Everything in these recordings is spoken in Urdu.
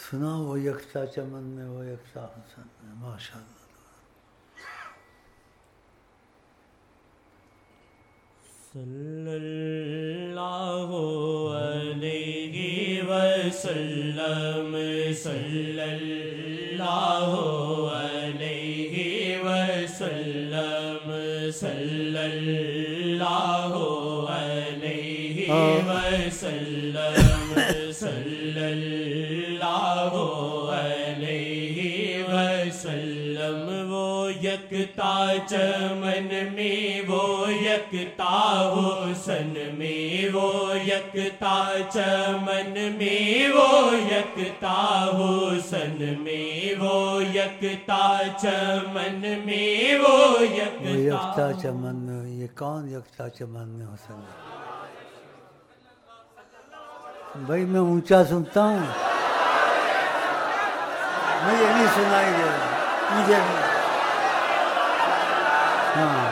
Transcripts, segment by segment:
سنا وہ یکتا چمن میں وہ یکتا حسن میں. ماشاء اللہ. صلی اللہ علیہ وسلم صلی اللہ علیہ وسلم صلی اللہ علیہ وسلم صلی اللہ علیہ وسلم. وہ یکتا چمن میں وہ یکتا حسن میں وہ یکتا چمن میں وہ یکتا حسن میں وہ یکتا چمن میں وہ یکتا چمن میں. یہ کون یکتا چمن میں حسن ہے؟ بھائی میں اونچا سنتا ہوں, مجھے نہیں سنائی دے رہا, مجھے نہیں. ہاں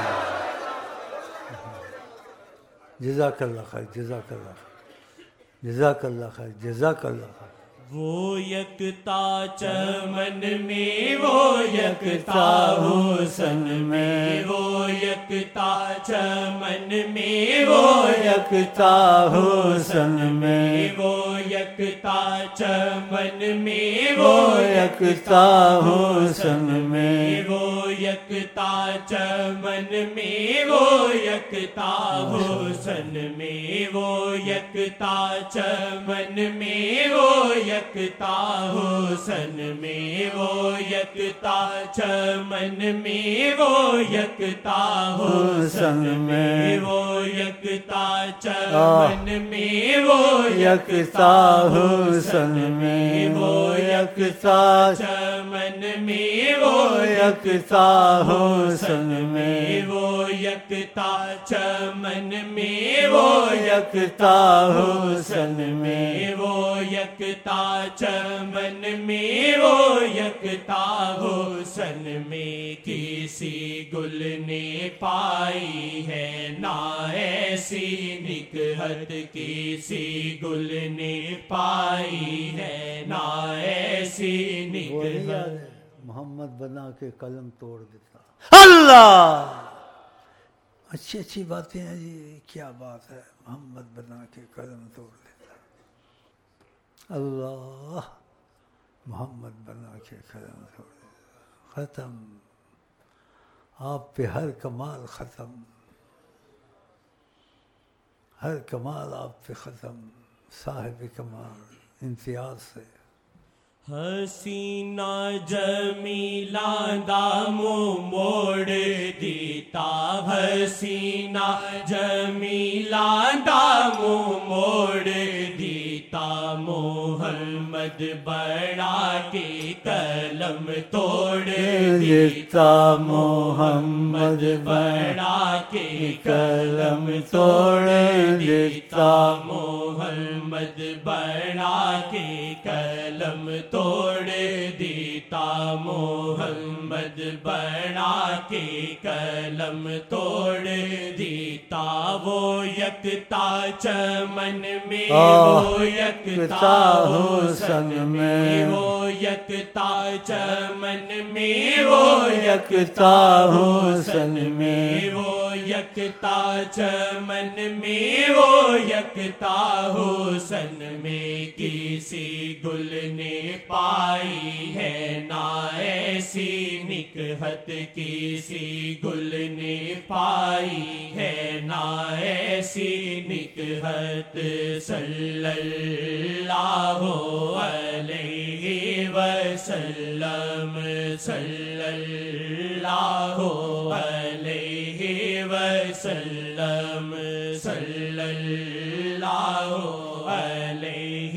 جزاک اللہ خیر, جزاک اللہ خیر, جزاک اللہ خیر, جزاک اللہ خیر. وہ یکتا چمن میں وہ یکتا حسن میں وہ یکتا چمن میں وہ یکتا حسن میں وہ یکتا چمن میں وہ یکتا حسن میں وہ یکتا چمن میں وہ یکتا حسن میں وہ یکتا چمن میں وہ یکتا حسن میں وہ یکتا چمن میں وہ یکتا حسن میں وہ یکتا چمن میں وہ یکتا حسن میں وہ یکتا چمن میں وہ یکتا حسن میں وہ یکتا چمن میں وہ یکتا حسن میں وہ یکتا چمن میں وہ یکتا حسن میں. کسی گل نے پائی ہے نہ ایسی نکہت کسی گل نے پائی ہے نہ ایسی نکہت. محمد بنا کے قلم توڑ دیتا. اللہ اچھی اچھی باتیں ہیں جی, کیا بات ہے. محمد بنا کے قلم توڑ دیتا. اللہ محمد بنا کے قلم توڑ دیتا. ختم آپ پہ ہر کمال ختم, ہر کمال آپ پہ ختم. صاحب کمال امتیاز سے. حسینہ جمیلہ دامو موڑ دیتا حسینہ جمیلہ دامو موڑ دیتا. محمد بڑا کے قلم توڑ دیتا. محمد بڑا کے قلم توڑ دیتا. محمد بڑا کے قلم توڑ دیتا. محمد بڑا کے قلم توڑ دیتا. وہ یکتا چمن میں وہ یکتا حسن میں وہ یکتا چمن میں وہ یکتا حسن میں وہ یکتا چمن میں وہ یکتا حسن میں. کسی گل نے پائی ہے نہ ایسی نکہت کسی گل نے پائی ہے نہ ایسی نکہت. صلی اللہ علیہ وسلم صلی اللہ علیہ وسلم صلی اللہ علیہ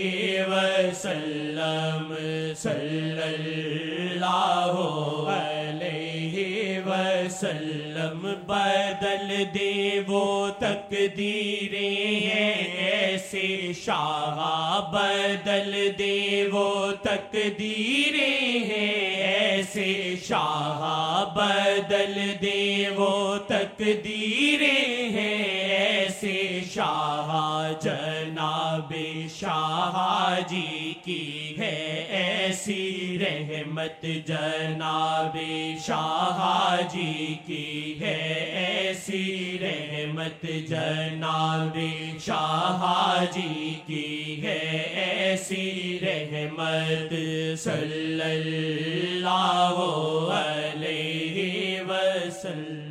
وسلم صلی اللہ علیہ وسلم. بدل دے وہ تقدیریں ہیں ایسے شاہ بدل دے وہ تقدیریں ہیں ایسے شاہ بدل دے وہ تقدیریں ہیں ایسے ایسی شاہ جناب شاہ جی کی ہے ایسی رحمت جناب شاہ جی کی ہے ایسی رحمت جناب شاہ جی کی ہے ایسی رحمت صلی اللہ علیہ وسلم